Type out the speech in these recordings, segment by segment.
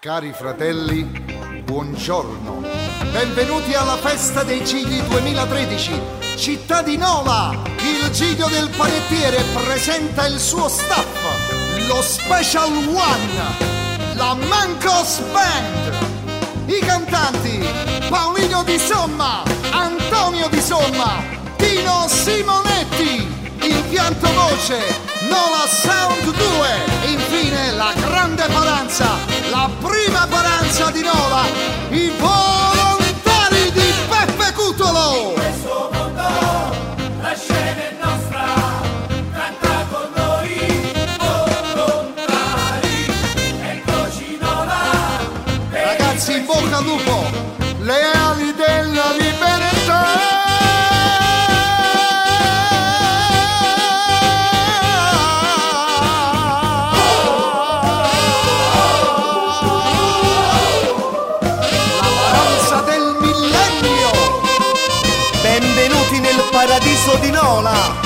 Cari fratelli, buongiorno. Benvenuti alla Festa dei Cigli 2013. Città di Nola, il Giglio del Panettiere presenta il suo staff, lo Special One, la Mancos Band, i cantanti Paolino Di Somma, Antonio Di Somma, Tino Simonetti, il pianto voce Nola Sound 2 e infine la grande paranza, la prima paranza di Nola, i volontari di Peppe Cutolo. In questo mondo la scena è nostra, canta con noi volontari, eccoci Nola. Ragazzi, in bocca al lupo, le ali della libertà. Benvenuti nel paradiso di Nola.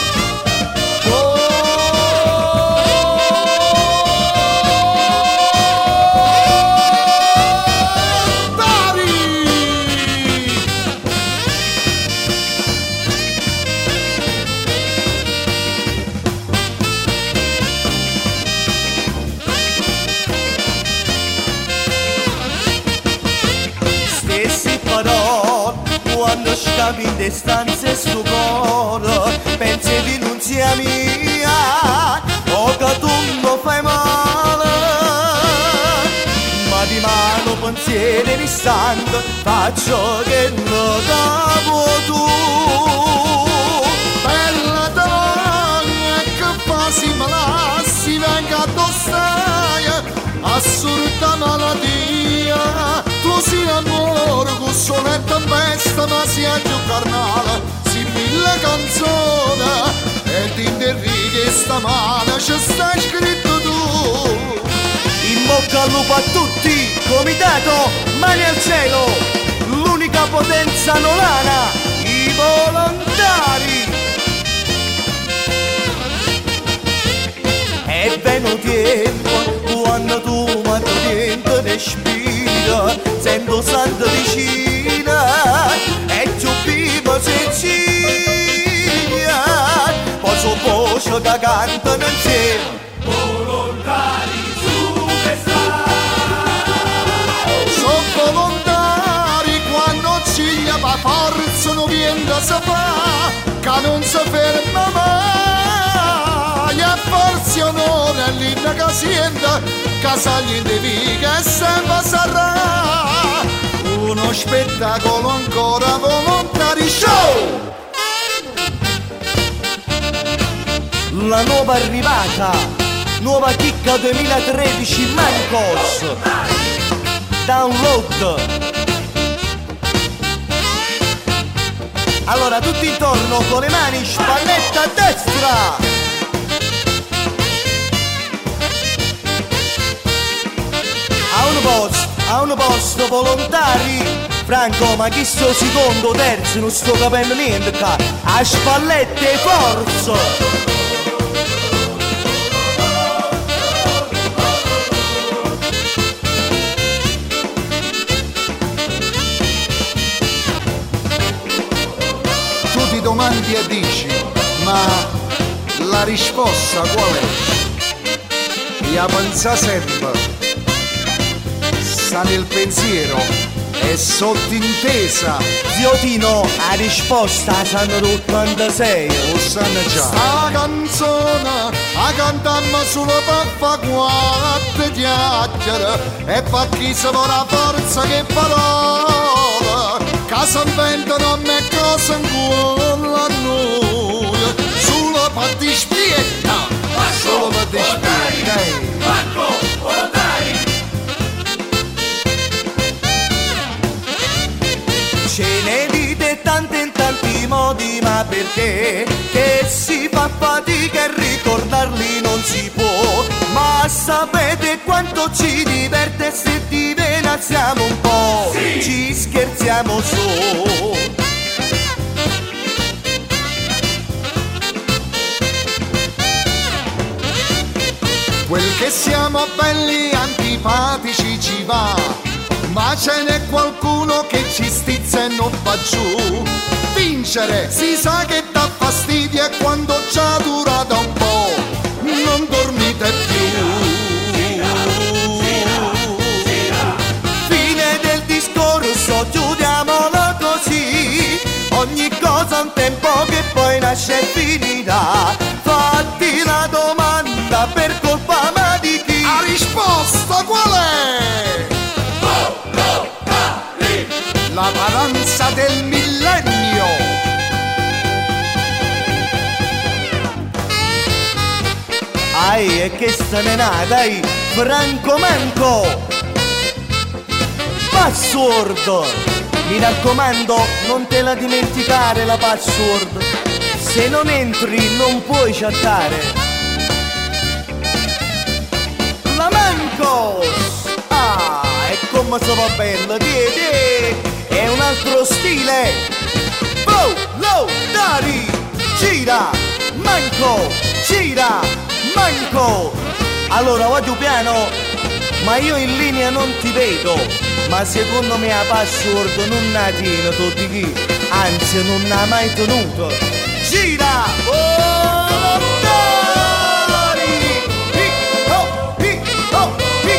Stessi parole quando scavi in le stanze sto cuore, pensi di non sia mia, o che tu mi fai male, ma di mano pensiero in istante faccio che lo capo tu. Bella donna che quasi me lasci, venga addossai, assurda malattia. Tu sei amore con sonetta besta, ma sia più carnale, si mille canzoni ed in le righe sta male ci stai scritto tu. In bocca al lupo a tutti, comitato, mani al cielo, l'unica potenza nolana, i volontari. È venuto tempo quando tu mi dentro respira, sento santa vicina e più vivo Sicilia. Posso voce che cantano insieme, Volontari su che sta, Sono volontari quando ci va forza non viene da sapere, che non si ferma mai, e forse onore l'inna che sienta, che sagli di viga e sempre sarà, uno spettacolo ancora volontari show! la nuova arrivata, nuova chicca 2013 Mancos. Download. Allora tutti intorno con le mani, spalletta a destra. A un posto volontari. Franco, ma chi sto secondo, terzo, non sto capendo niente qua. A spallette forza. Domandi e dici, ma la risposta qual è? Io pensa sempre, sta nel pensiero, è sottintesa. Zio Tino, la risposta sanno l'86. Lo sanno già. Sta canzone la cantammo solo per fa quattro chiacchiere e per chi si vuole la forza che parola, che si inventano a me cose in cuore a noi, solo per dispietta, solo per dispietta. Marco, volontari. Ce ne dite tante in tanti modi, ma perché? Che si fa fatica e ricordarli non si può. Ma sapete quanto ci diverte se divenazziamo un po'? Sì. Ci scherziamo su. Quel che siamo belli anti simpatici ci va, ma ce n'è qualcuno che ci stizza e non va giù. Vincere si sa che dà fastidio e quando già dura da un po' non dormite più. Fine del discorso, chiudiamolo così. Ogni cosa ha un tempo che poi nasce e finirà. Fatti la domanda, per colpa ma di chi? La risposta qual è? La paranza del millennio. Ai, e che se ne n'ha, dai, Franco Manco! Password! Mi raccomando, non te la dimenticare la password. Se non entri non puoi chattare. La Mancos! Ah, e come se va bella, è un altro stile! Oh, lo, Dari! Gira! Manco! Gira! Manco! Allora vado piano, ma io in linea non ti vedo. Ma secondo me la password non la tiene tutti chi, anzi non l'ha mai tenuto. Gira! Volontari! Hi, ho, hi, ho, hi.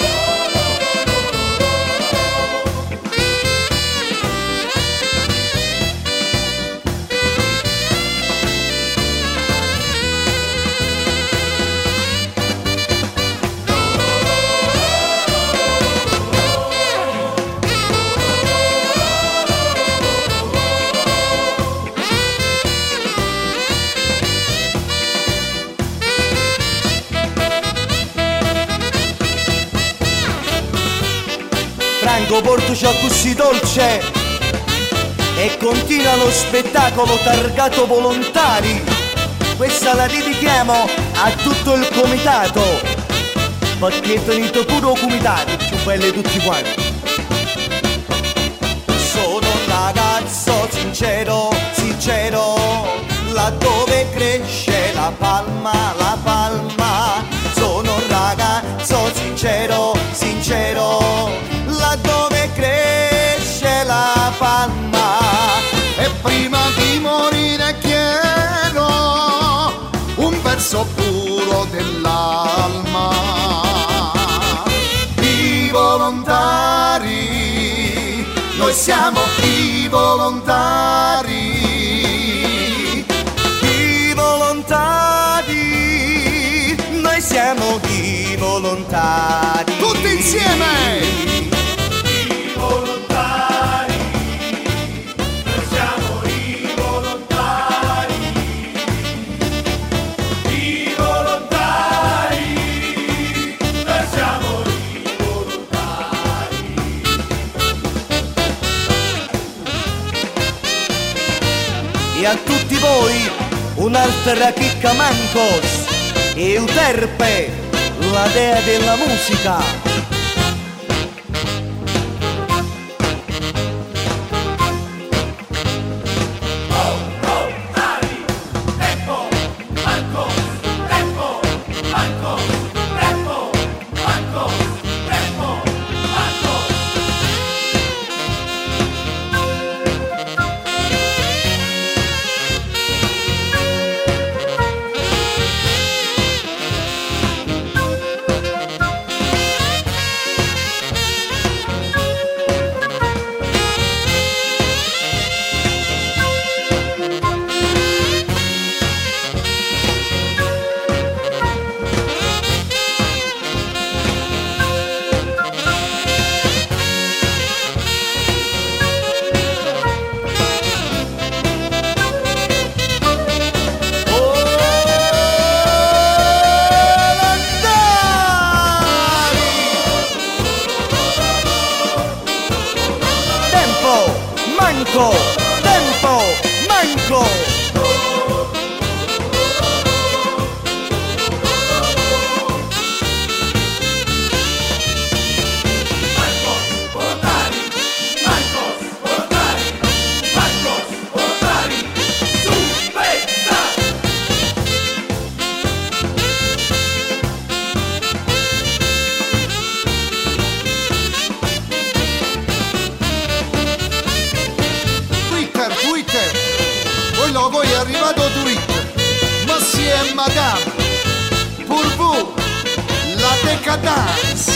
Franco, portaci a così dolce e continua lo spettacolo targato volontari. Questa la dedichiamo a tutto il comitato, perché è finito pure il comitato, più belli tutti quanti. Sono un ragazzo sincero, sincero, laddove cresce la palma, la palma. Sono un ragazzo sincero, sincero, laddove cresce la palma. E prima di morire chiedo un verso puro dell'alma. I volontari, noi siamo i volontari. I volontari, noi siamo i volontari. Tutti insieme! E a tutti voi un'altra chicca Mancos, Euterpe, la dea della musica. decadence.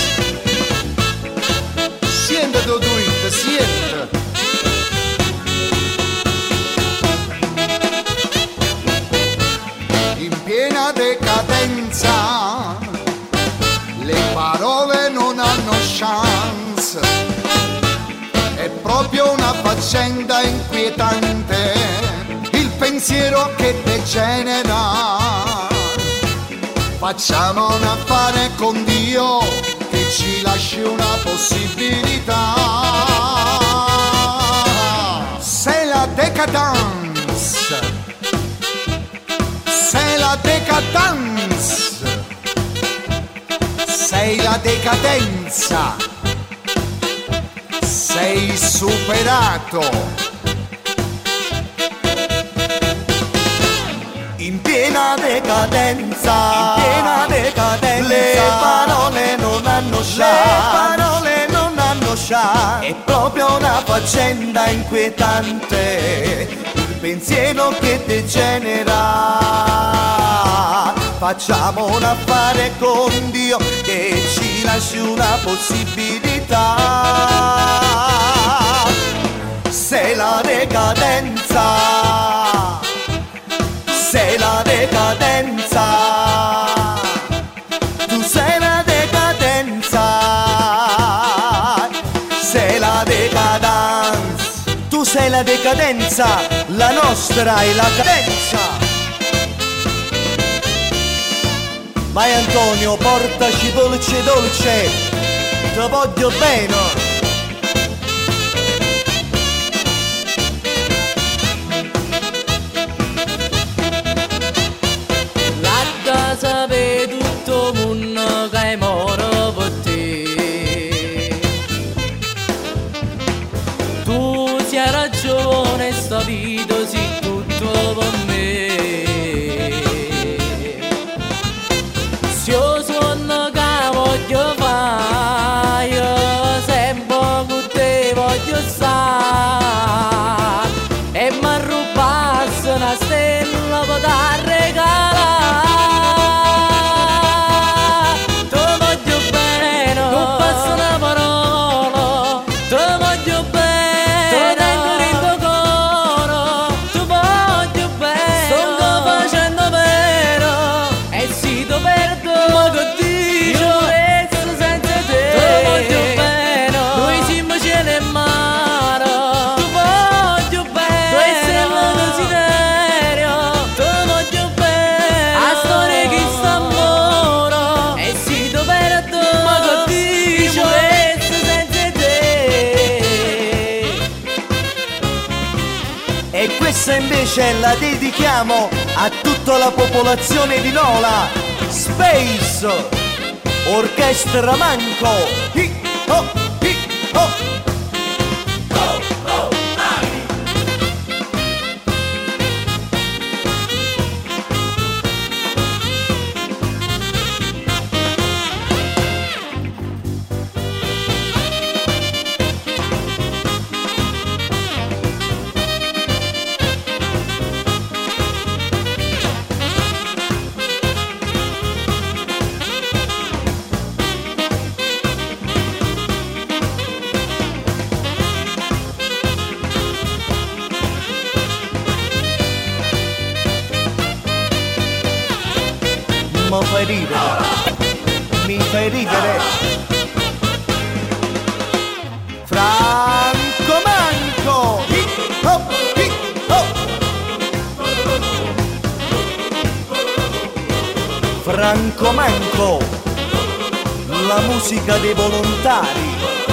Siente tu tweet, siente. In piena decadenza, le parole non hanno chance. È proprio una faccenda inquietante, il pensiero che degenera. Facciamo un affare con Dio che ci lasci una possibilità. C'est la décadence, c'est la décadence, sei la decadenza, sei superato. In piena decadenza, le parole non hanno chance, è proprio una faccenda inquietante, il pensiero che degenera. Facciamo un affare con Dio che ci lasci una possibilità. Se la decadenza, sei la decadenza, tu sei la decadenza, sei la decadenza, tu sei la decadenza, la nostra è la cadenza. Vai Antonio, portaci dolce dolce, ti voglio bene. Sape tutto mondo che è moro per te. Tu sei ragione, sta vita si tutto per me. Se io sono che voglio fare, io sempre con te voglio stare. E mi rubasse una stella per da regalare. Questa invece la dedichiamo a tutta la popolazione di Nola. Space Orchestra Manco. Hi ho, hi ho. Oh, oh, Mari. Mi fai ridere, mi fai ridere. Franco Manco. Hi ho, hi ho. Franco Manco, la musica dei volontari.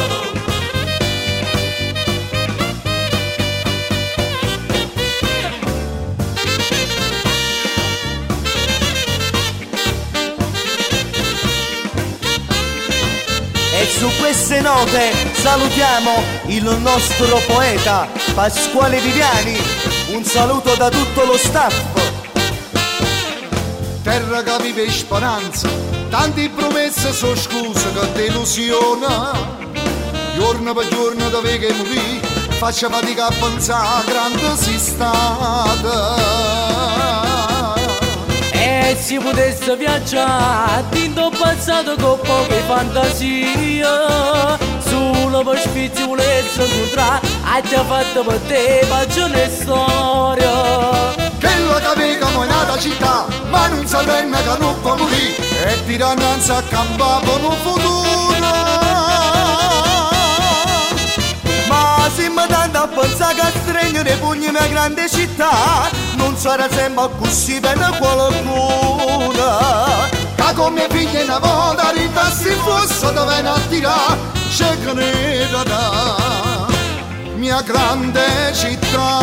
E su queste note salutiamo il nostro poeta Pasquale Viviani. Un saluto da tutto lo staff. Terra che vive speranza, tante promesse sono scuse che delusione. Giorno per giorno da che morì, faccia fatica a pensare grande si stata. E E si potesse viaggiare dentro il passato con poche fantasie, solo per spizzi volesse incontrare, ha già fatto per te passione e storia. Che lo capivamo in altra città, ma non sapevamo che non può morire, e tirannanza accampava un futuro. Ma siamo tanto a pensare che stringere i pugni nella grande città non sarà sempre così per qualcuno. Che come figlia una volta ritassi fosse dove a tirare, c'è che ne da mia grande città,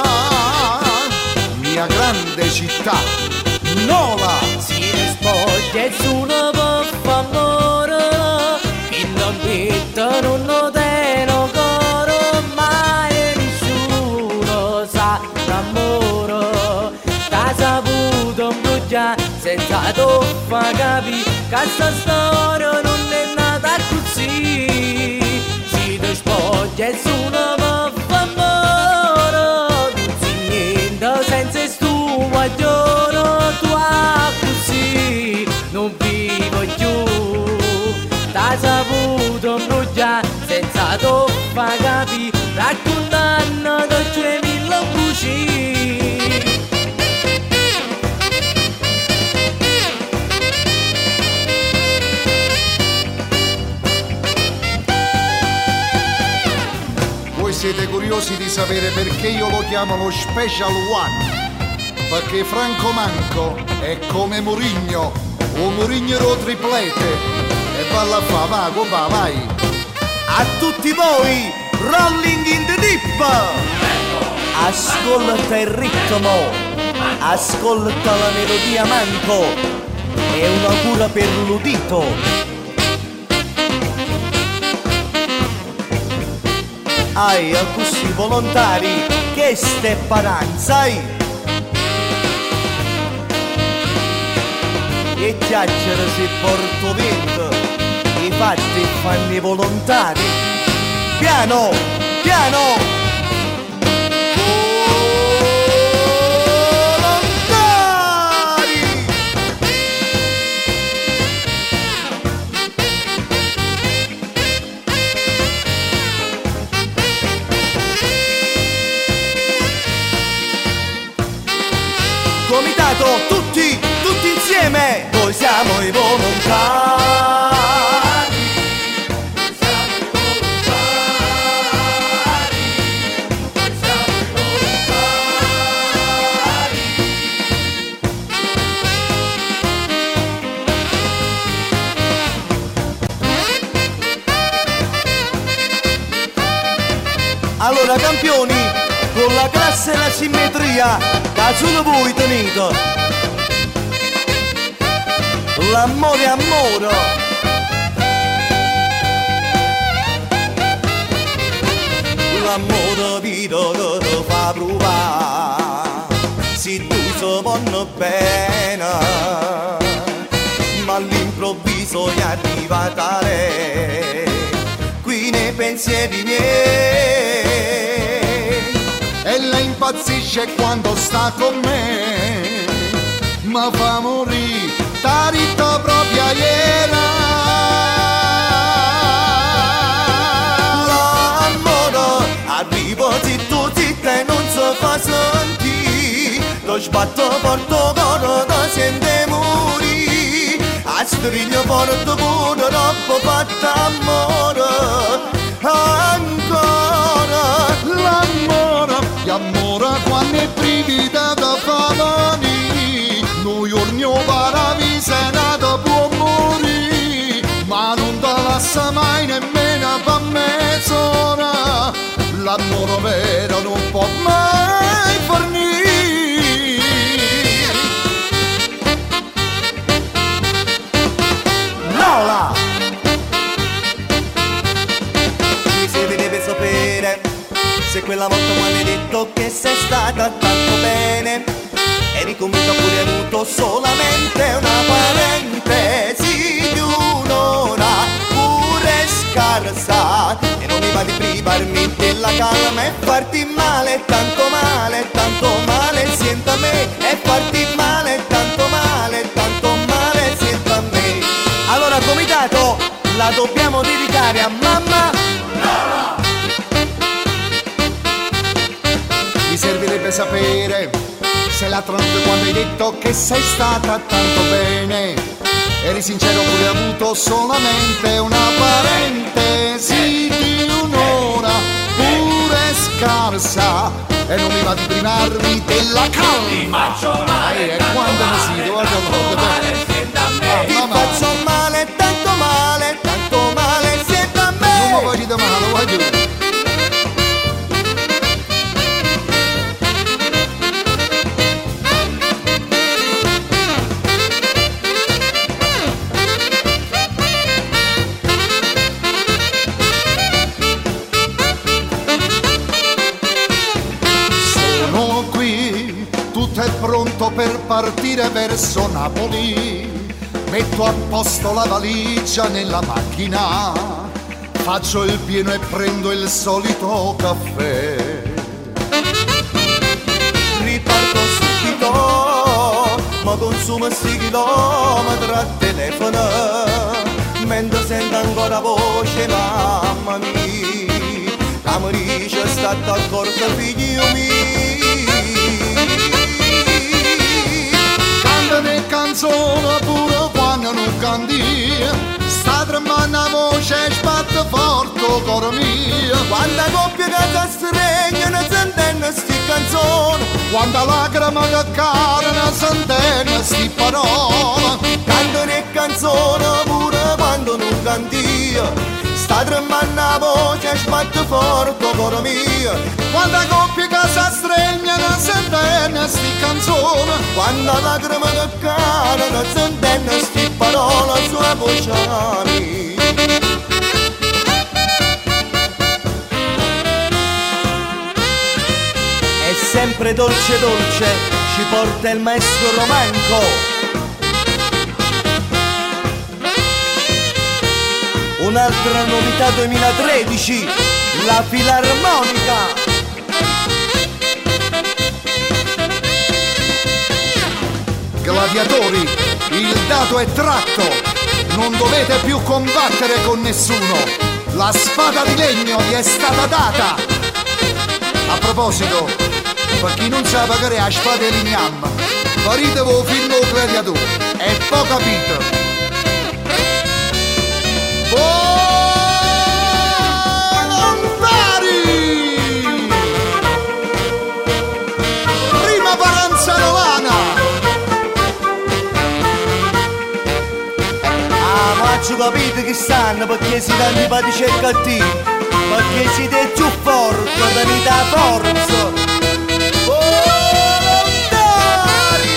mia grande città, Nola. Si rispoglia e sulla poffa amore, che non pitta non lo teno coro, mai nessuno sa l'amore. T'ha saputo imbrugliare senza toffa capì che sta storia non è nata così. Si rispoglia e sulla poffa amore, non si niente senza stu guaglione tua così non vivo più. T'ha saputo imbrugliare senza toffa capì, raccontando da 2000 bugie. Voi siete curiosi di sapere perché io lo chiamo lo Special One? Perché Franco Manco è come Mourinho, o Mourinho triplete. E balla fa, va, compa, vai. A tutti voi, Rolling in the Deep! Ascolta il ritmo, ascolta la melodia manco, è una cura per l'udito. Ai, a questi volontari, che ste paranzai! E chiacchiere si porto vento, i fatti fanno i volontari. Piano, piano! Volontari! Comitato, tutti insieme! Noi siamo i volontari! Allora campioni, con la classe e la simmetria, da solo voi tenete l'amore è amore, l'amore vita che ti fa provare, se tu si vanno bene, ma all'improvviso è arrivata lei, qui nei pensieri miei. E lei impazzisce quando sta con me, ma fa morire, t'ha detto proprio ieri. L'amore arriva zitto zitto e non si fa sentire, lo sbatto porto coro da sente morire, a striglio porto pure troppo fatto amore. Ancora L'amore, l'amore quando è brivida da favani, noi ogni paradiso è nato può morire, ma non te lascia mai nemmeno per mezz'ora, l'amore vero non può mai fornire. Nola! Si deve sapere se quella volta mi hai detto che sei stata tanto bene, eri convinto pure avuto solamente una parentesi di un'ora pure scarsa, e non mi va di privarmi della calma e farti male, tanto male, senta me, e farti male, tanto male, la dobbiamo dedicare a mamma Nola. Mi servirebbe sapere se la tromba quando hai detto che sei stata tanto bene. Eri sincero oppure hai avuto solamente una parentesi di un'ora pure scarsa e non mi va di privarmi della Ti calma. faccio male, E tanto quando mi male, si guarda tanto male, sienta a me. ti mamma. faccio male, tanto male, tanto male, siete a Non mi me. vuoi di male, vuoi tu? Sono qui, tutto è pronto per partire verso Napoli. Metto a posto la valigia nella macchina, faccio il pieno e prendo il solito caffè. Riparto subito, ma consumo 6 chilometri a telefono, mentre sento ancora voce mamma mia, la mi dice state accorta figlio mio. Cantane canzone pure quando non canti, sta tremando la voce e sbatte forte coro mio. Quando coppia che si strengono sentenno sti canzoni, Quando lacrima che cadono sentono sti parole. cantano e canzoni pure quando non canti, sta tremando la voce e sbatte forte coro mio. Quando coppie che si strengono sentono sti canzoni. Quando la lacrima che cadono sentenno sti parole sua voce mia. È sempre dolce dolce, ci porta il maestro Romanco. Un'altra novità 2013, la filarmonica. Gladiatori, il dato è tratto, non dovete più combattere con nessuno. La spada di legno vi è stata data. A proposito, per chi non sa pagare la spada di lignam, faritevi un film gladiatore, è poco capito. Volontari! Prima Paranzanolana! Ah, ma ci capite che stanno perché siete antipatici e cattivi, perché siete più forti, tenete la forza. Volontari!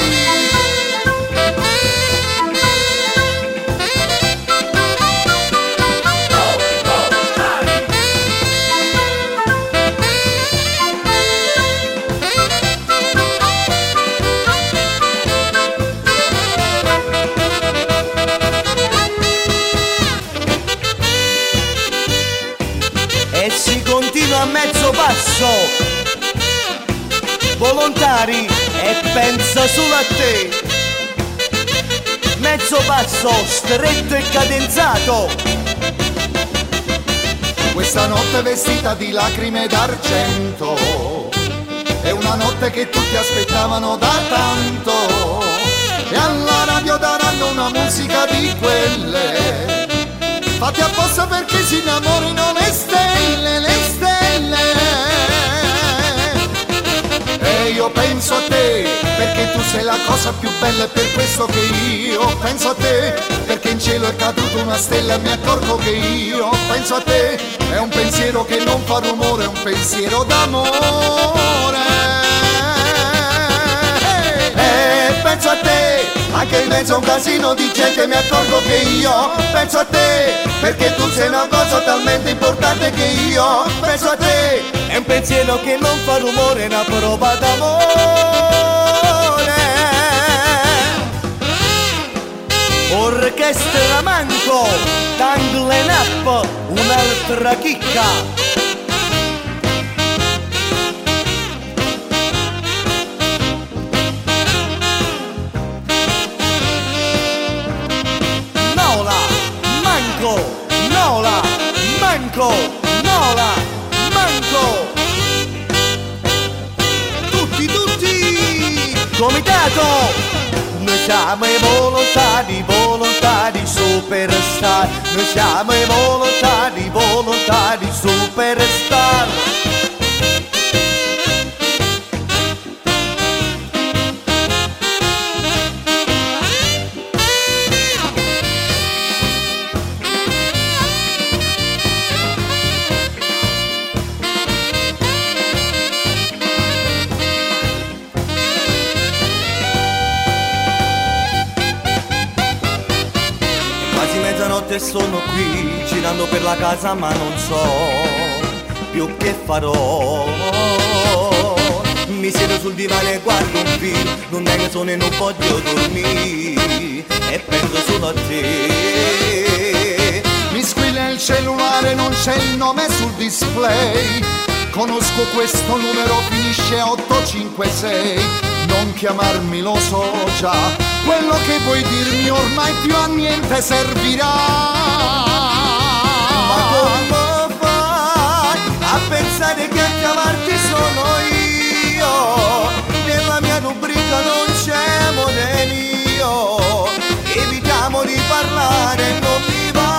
E si continua a mezzo passo. Volontari e pensa solo a te. Mezzo passo stretto e cadenzato. Questa notte vestita di lacrime d'argento è una notte che tutti aspettavano da tanto. E alla radio daranno una musica di quelle fatti apposta perché si innamorino le stelle, le stelle. E io penso a te perché tu sei la cosa più bella, e per questo che io penso a te, perché in cielo è caduta una stella e mi accorgo che io penso a te. È un pensiero che non fa rumore, è un pensiero d'amore. E penso a te, anche in mezzo a un casino di gente mi accorgo che io penso a te, perché tu sei una cosa talmente importante che io penso a te. È un pensiero che non fa rumore, è una prova d'amore. Orchestra Manco, Tangle Up, un'altra chicca. Nola, Manco, Manco, Nola, Manco, tutti, comitato! Noi siamo i volontari, volontari superstar. Noi siamo i volontari, volontari superstar. Mezzanotte sono qui, girando per la casa ma non so più che farò. Mi siedo sul divano e guardo un film, non è che sono e non voglio dormire, e penso solo a te. Mi squilla il cellulare, non c'è il nome sul display. Conosco questo numero, finisce a 856. Non chiamarmi, lo so già, quello che vuoi dirmi ormai più a niente servirà. Ma come fai a pensare che a chiamarti sono io? Nella mia rubrica non c'è modelio, evitiamo di parlare, non mi va.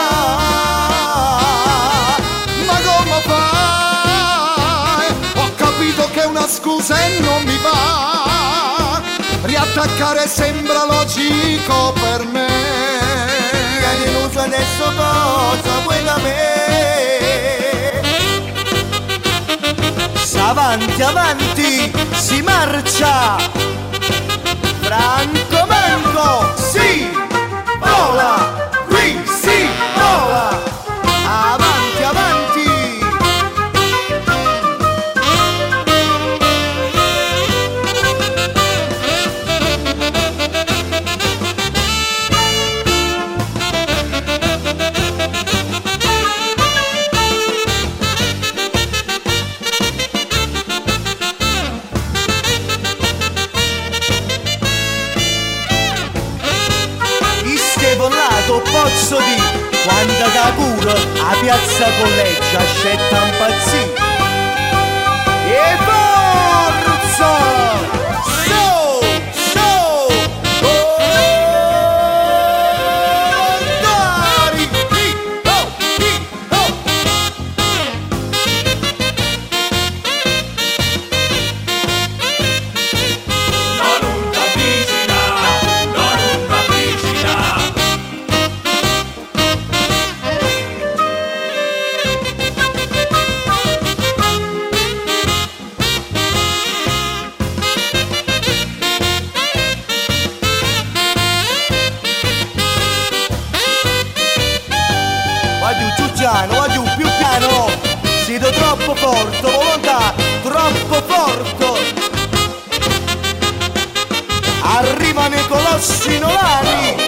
Ma come fai? Ho capito che è una scusa e non mi va. Riattaccare sembra logico per me. Mi hai deluso, adesso cosa vuoi da me? Avanti, avanti, si marcia. Franco Manco, sì, vola, qui si vola. Avanti, avanti. Posso di quando capura a piazza Colleggia scetta un pazzì e forza Voglio più piano, siete troppo forte, volontà troppo forte. Arrivano i colossi nolani.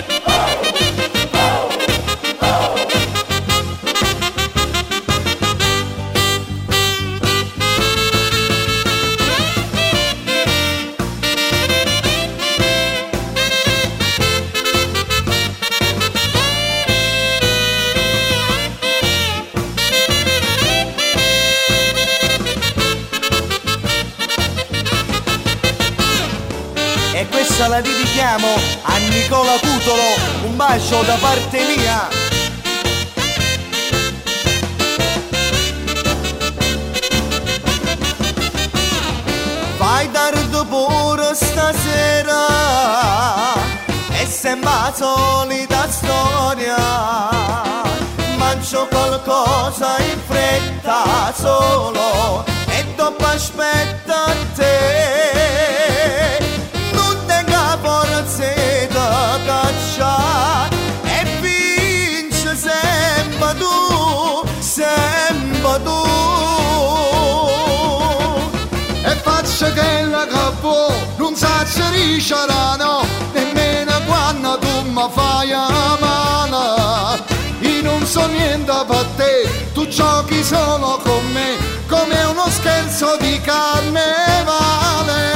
E questa la dedichiamo a Nicola Cutolo, un bacio da parte mia. Vai tardi pure stasera e sembra solita storia. Mangio qualcosa in fretta solo e dopo aspetta a te. Forze da caccia e vince sempre tu, sempre tu. E faccia che la capo non sa se riusciranno nemmeno quando tu mi fai a mano. Io non so niente per te, tu giochi solo con me come uno scherzo di carnevale.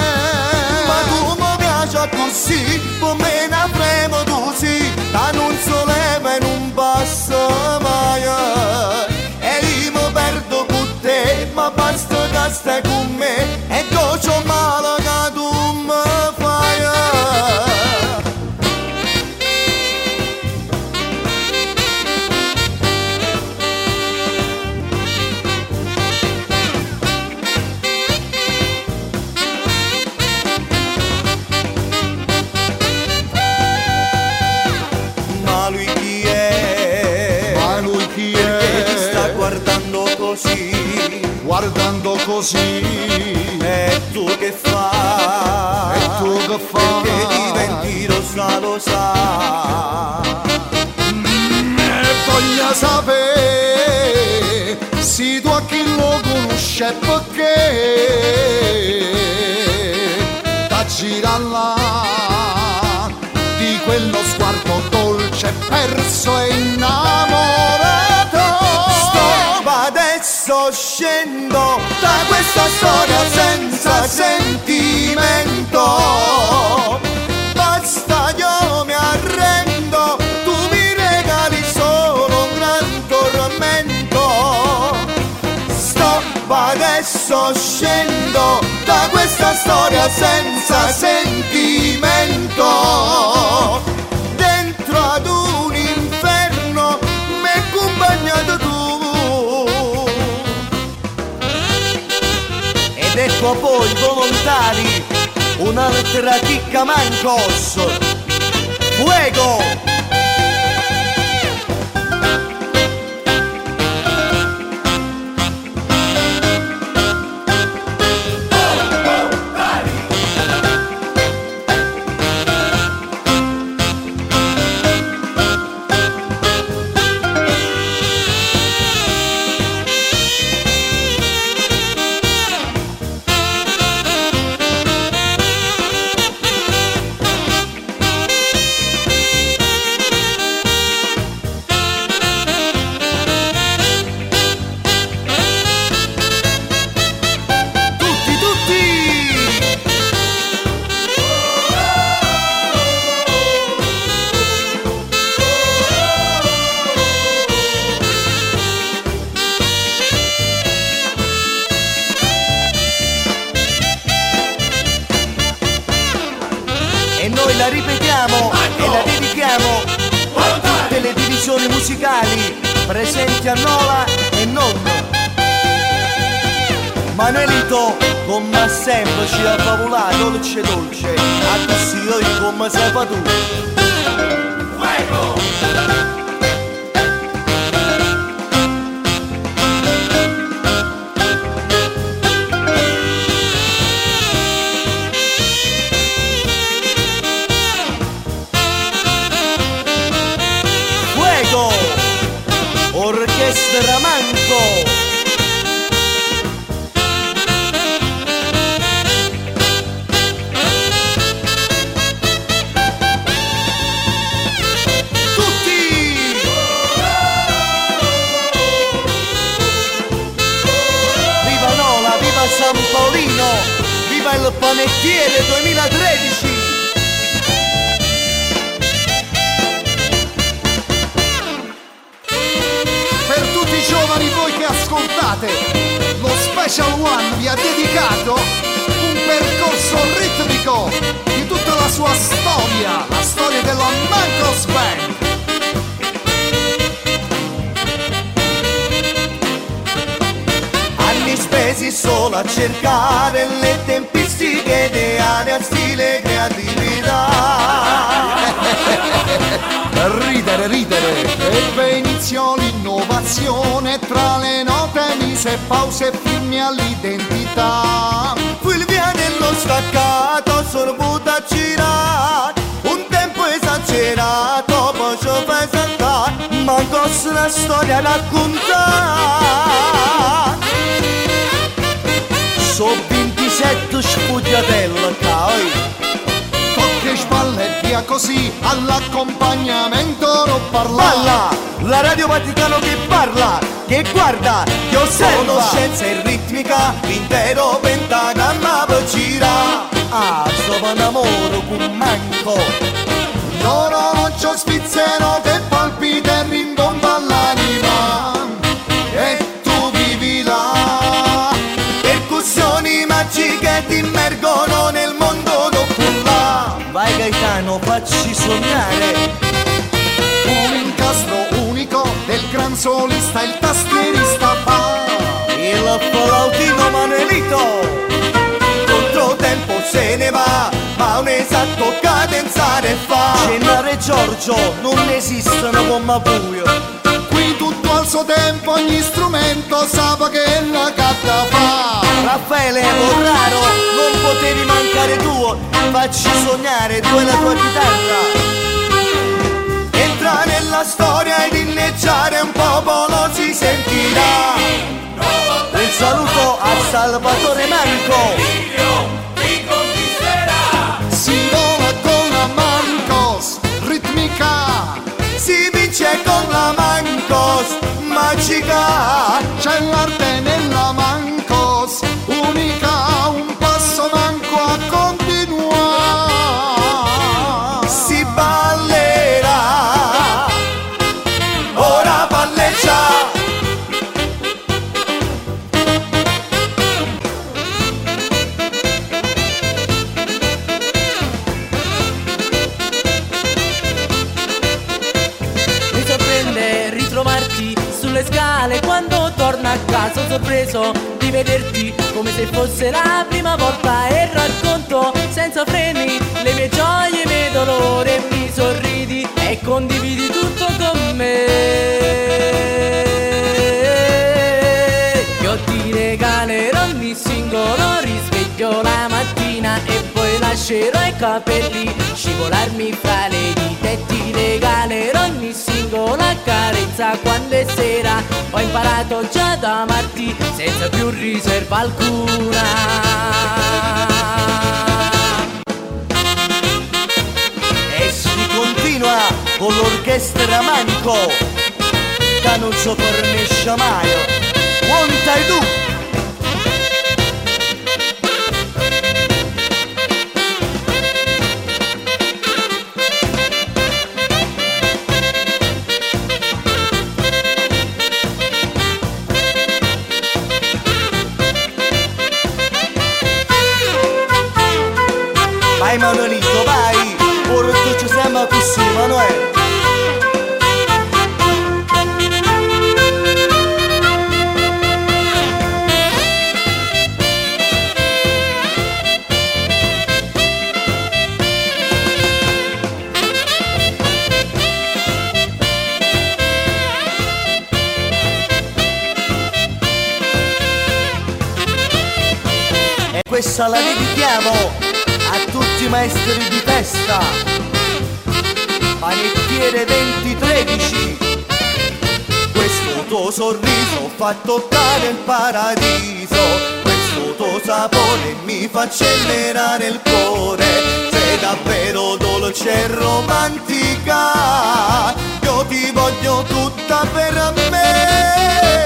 Così, come ne avremo tu sì, da non soleva e non passa mai. sera stai con me e c'ho male che tu mi fai. Ma lui chi è? Ma lui chi Perché ti è? sta guardando così? Guardando così. E tu che fai? E tu che fai? Che diventi rosa, lo sa. E voglio sapere se tu a chi lo conosce perché da gira là di quello sguardo dolce perso e innamorato. Stop, adesso scendo da questa storia senza sentimento. Basta, io mi arrendo, tu mi regali solo un gran tormento. Stop, adesso scendo da questa storia senza sentimento. Dentro ad un inferno mi hai accompagnato tu. Ed ecco poi volontari, una lettera chicca mancos. Fuego! E noi la ripetiamo e la dedichiamo a tutte le divisioni musicali presenti a Nola e non. Manuelito, come sempre ci ha favolato dolce dolce, a così io come sei fa tu. Orchestra Manco. Tutti! Viva Nola, viva San Paolino, viva il panettiere 2013! Giovani voi che ascoltate, lo Special One vi ha dedicato un percorso ritmico di tutta la sua storia, la storia della Mancos Band. Anni spesi solo a cercare le tempistiche ideali a stile creatività. Ridere, ebbe inizio l'innovazione tra le note, mise pause e firmi all'identità. Fu il via dello staccato, sorbuto a girare, un tempo esagerato, poi ci fai saltare, Mancos una storia da raccontare. So 27 spugliatelle, cai. Tocche spalle e via così, all'accompagnamento non parlare. Balla, la Radio Vaticano che parla, che guarda, che osserva. Conoscenza e ritmica, l'intero pentagramma per gira. Ah, sto in amore con Manco. L'orologio svizzero che palpita e rimbomba l'anima, e tu vivi là. Per così sognare. Un incastro unico del gran solista, il tastierista fa. Il flautino Manuelito controtempo se ne va, ma un esatto cadenzare fa. Gennaro Giorgio non esistono come buio. Qui tutto al suo tempo, ogni strumento sa che la gatta fa. Raffaele Morraro, non potevi mancare tu, facci sognare tu e la tua chitarra. Entra nella storia ed inneggiare un popolo si sentirà. Un saluto a Salvatore Manco. Ti conquisterà. Si vola con la Mancos, ritmica. Si vince con la Mancos, magica. C'è l'arte nella Mancos, unica, un passo manco a continuare. Si ballerà, ora balleggia. Mi sorprende ritrovarti sulle scale quando torno a casa, sorpreso di vederti come se fosse la prima volta e racconto senza freni le mie gioie, i miei dolori e mi sorridi e condividi tutto con me. Io ti regalerò ogni singolo risveglio la mattina e poi lascerò i capelli scivolarmi fra le dita e ti regalerò ogni singola carezza quando è sera. Ho imparato già ad amarti senza più riserva alcuna. E si continua con l'orchestra Manco, che non si fornisce mai. Quantai tu? Vai Manuelito, vai! Ora tu ci siamo così, Manuel! E questa la dedichiamo a tutti i maestri di festa, panettiere 2013. Questo tuo sorriso fa toccare il paradiso, questo tuo sapore mi fa accelerare il cuore. Sei davvero dolce e romantica, io ti voglio tutta per me.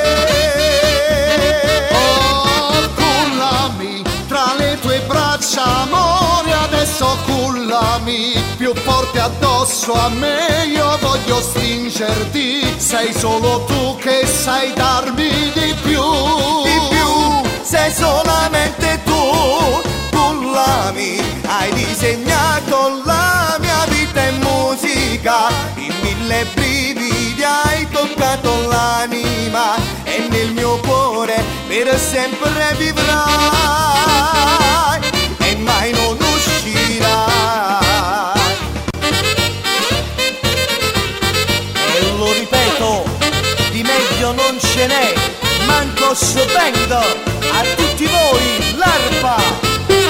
Cullami tra le tue braccia, amore, adesso cullami più forte addosso a me. Io voglio stringerti, sei solo tu che sai darmi di più. Di più, sei solamente tu, cullami. Hai disegnato la mia vita in musica, in mille brividi hai toccato l'anima e nel mio cuore per sempre vivrai e mai non uscirai. E lo ripeto, di meglio non ce n'è, Manco Band, a tutti voi l'arpa.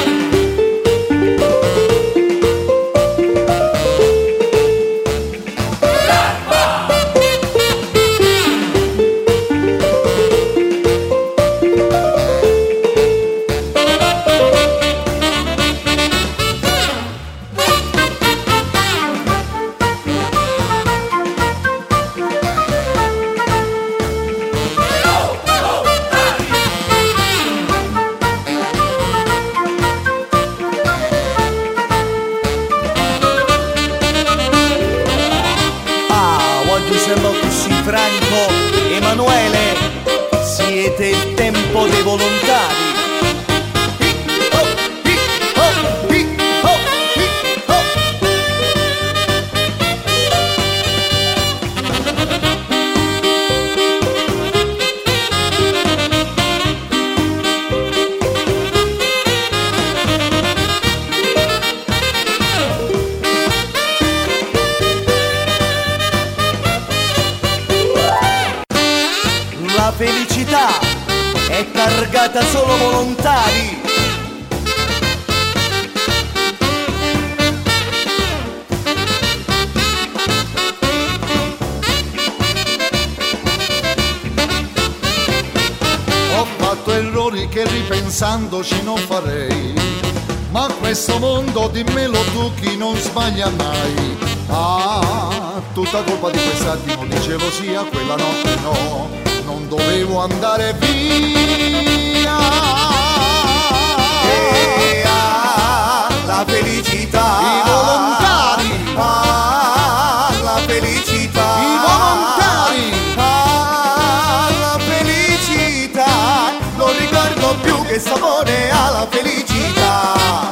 Franco, Emanuele, siete il tempo dei volontari. felicità è targata solo volontari. Ho fatto errori che ripensandoci non farei, ma questo mondo, dimmelo tu, chi non sbaglia mai. Ah, tutta colpa di quest'attimo di gelosia, quella notte no, non dovevo andare via. E la felicità, I volontari, la felicità, i volontari, la felicità, non ricordo più che sapore ha la felicità.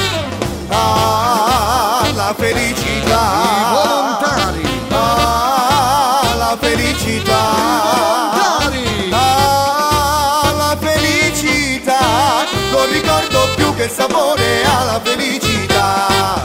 La felicità, i volontari, la felicità, la felicità, non ricordo più che sapore ha la felicità.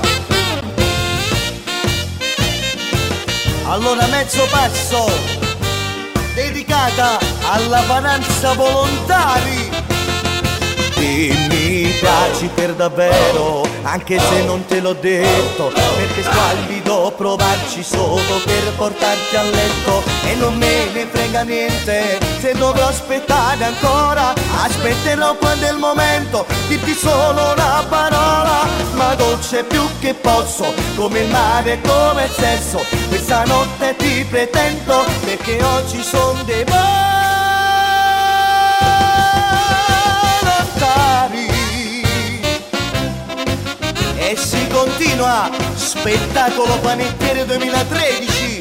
Allora mezzo passo dedicata alla pananza volontari. E mi piaci per davvero, anche se non te l'ho detto, perché squallido provarci solo per portarti a letto. E non me ne frega niente se dovrò aspettare ancora, aspetterò quando è il momento, dirti solo una parola, ma dolce più che posso, come il mare, come il sesso. Questa notte ti pretendo, perché oggi son dei e si continua, spettacolo panettiere 2013.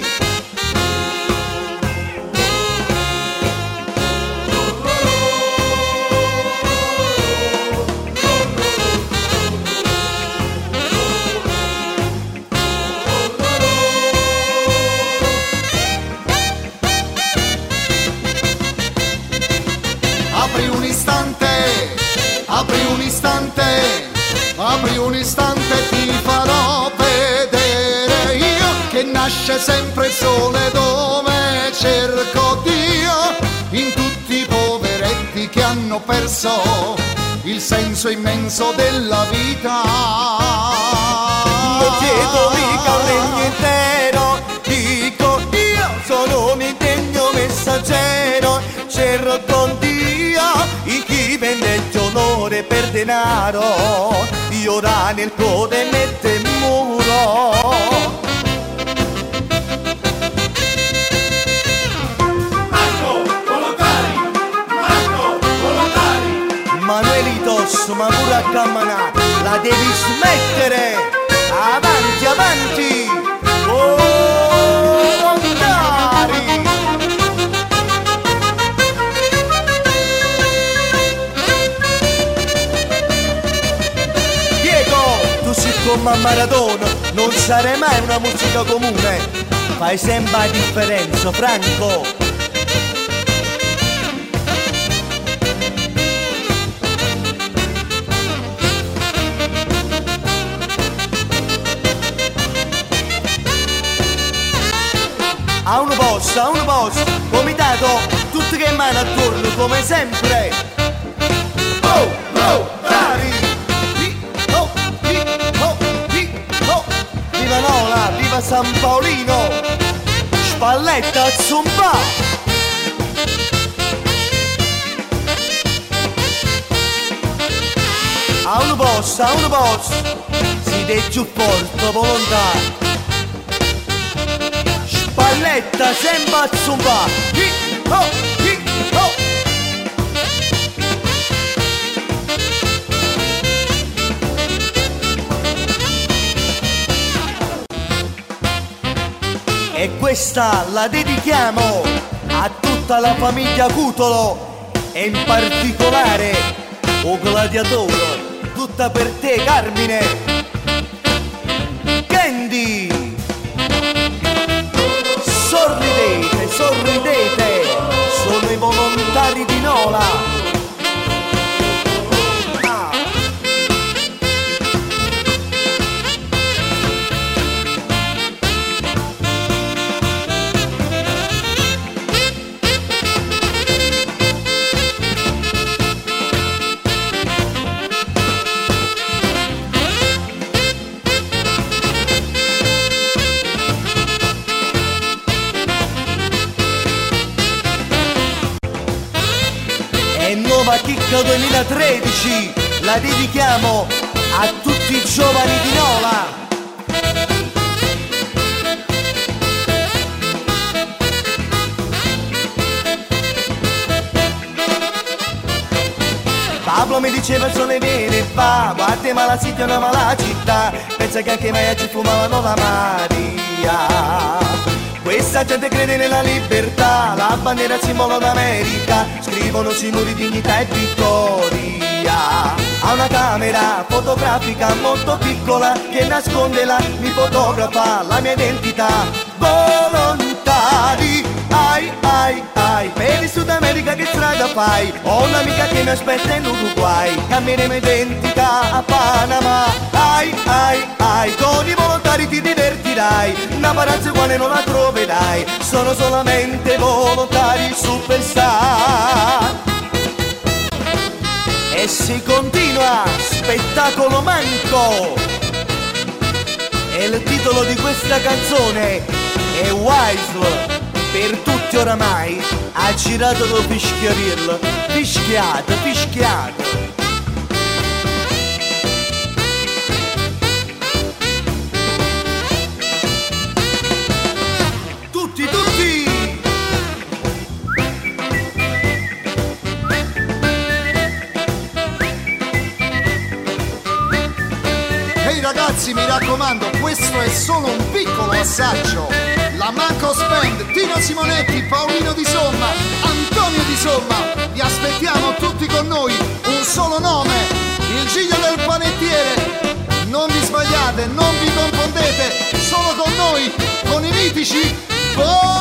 apri un istante, apri un istante, apri un istante, ti farò vedere io che nasce sempre il sole dove cerco Dio, in tutti i poveretti che hanno perso il senso immenso della vita. Non chiedo mica un regno intero, dico io sono un indegno messaggero, cerco Dio in chi vendette onore per denaro, io ora nel cuore mette il muro. Manuelitos, ma pure a camminare, la devi smettere, avanti, avanti, volontari. Diego, tu sei come a Maradona, non sarai mai una musica comune, fai sempre la differenza, Franco. A un boss, comitato, tutte che mani attorno come sempre. Oh, oh, dai! Oh, oh, oh. Viva Nola, viva San Paolino, Spalletta, Zumba. A un boss, si deve più forte, volontà. Spalletta, sempre a zumba. Hip hop, hip hop. E questa la dedichiamo a tutta la famiglia Cutolo e in particolare o gladiatore, tutta per te Carmine, Candy. Sorridete, sorridete, sono i volontari di Nola. nuova chicca 2013, la dedichiamo a tutti i giovani di Nola. Pablo mi diceva il sole viene e va, Guatemala la City è una mala città, pensa che anche mai ci fumavano la Maria. Questa gente crede nella libertà, la bandiera simbolo d'America, scrivono sui muri dignità e vittoria. Ha una camera fotografica molto piccola che nasconde la mi fotografa, la mia identità. Volontari, ai ai ai, per il Sud America che strada fai? Ho un'amica che mi aspetta in Uruguay, cambieremo identità a Panama. Ai ai ai, con i volontari ti divertirai, una paranza uguale non la troverai, sono solamente volontari superstar. E si continua, spettacolo manco. E il titolo di questa canzone è Wise, per tutti oramai, ha girato lo fischiavirlo, fischiato, fischiato. Tutti, tutti! Ehi ragazzi, mi raccomando, questo è solo un piccolo assaggio. La Mancos Band, Tino Simonetti, Paolino Di Somma, Antonio Di Somma, vi aspettiamo tutti con noi, un solo nome, il Giglio del Panettiere. Non vi sbagliate, non vi confondete, solo con noi, con i mitici